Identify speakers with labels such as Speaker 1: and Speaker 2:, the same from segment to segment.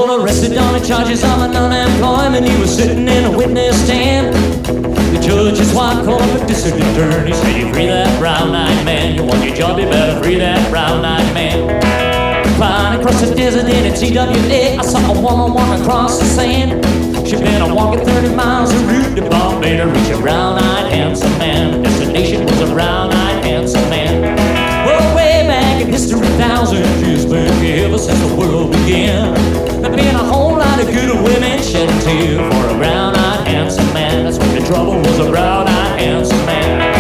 Speaker 1: got arrested on the charges of an unemployment. He was sitting in a witness stand. The judge's wife called up a district attorney, said, "You free that brown-eyed man. You want your job, you better free that brown-eyed man." Flying across the desert in a TWA, I saw a woman walking across the sand. She'd been a walking 30 miles of route to Bombay to reach a brown-eyed handsome man. The destination was a brown-eyed handsome man. Well, way back in history, thousands of years back, ever since the world began, there've been a whole lot of good women shedding tears for a brown-eyed handsome man. That's when the trouble was a brown-eyed handsome man.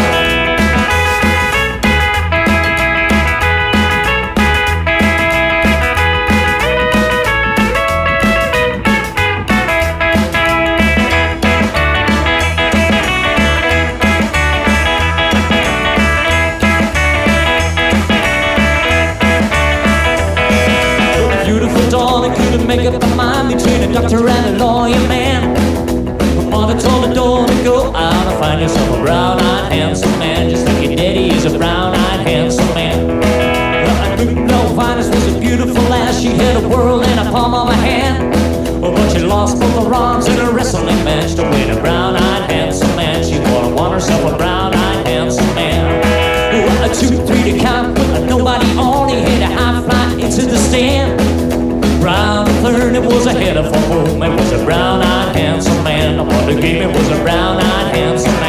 Speaker 1: Make up her mind between a doctor and a lawyer man. Her mother told her daughter to go out and find yourself a brown-eyed handsome man, just like your daddy is a brown-eyed handsome man. No, Venus was a beautiful lass. She had a world in the palm of her hand. Oh, but she lost both her arms in a wrestling match to win a brown-eyed handsome man. She won herself a brown-eyed handsome man. Oh, a 2, 3 to count with nobody on. He hit a high fly into the stand. Brown third, it was ahead of home. It was a brown-eyed handsome man. The one who gave it was a brown-eyed handsome man.